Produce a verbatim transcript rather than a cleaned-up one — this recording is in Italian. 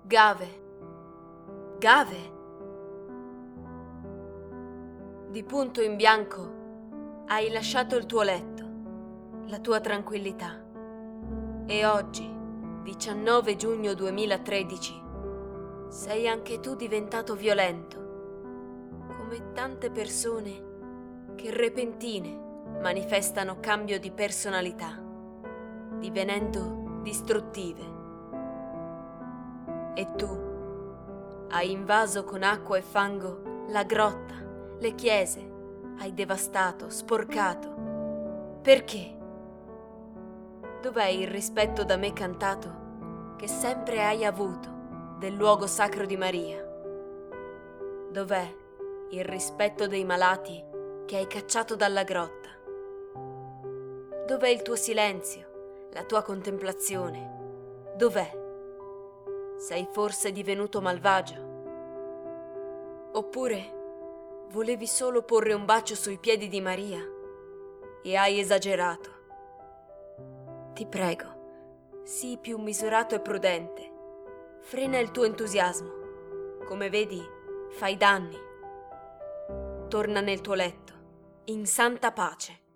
Gave, Gave. Di punto in bianco hai lasciato il tuo letto, la tua tranquillità. E oggi, diciannove giugno duemilatredici, sei anche tu diventato violento, come tante persone che repentine manifestano cambio di personalità, divenendo distruttive. E tu hai invaso con acqua e fango la grotta, le chiese, hai devastato, sporcato. Perché? Dov'è il rispetto da me cantato che sempre hai avuto del luogo sacro di Maria? Dov'è il rispetto dei malati che hai cacciato dalla grotta? Dov'è il tuo silenzio, la tua contemplazione? Dov'è? Sei forse divenuto malvagio? Oppure volevi solo porre un bacio sui piedi di Maria e hai esagerato? Ti prego, sii più misurato e prudente. Frena il tuo entusiasmo. Come vedi, fai danni. Torna nel tuo letto, in santa pace.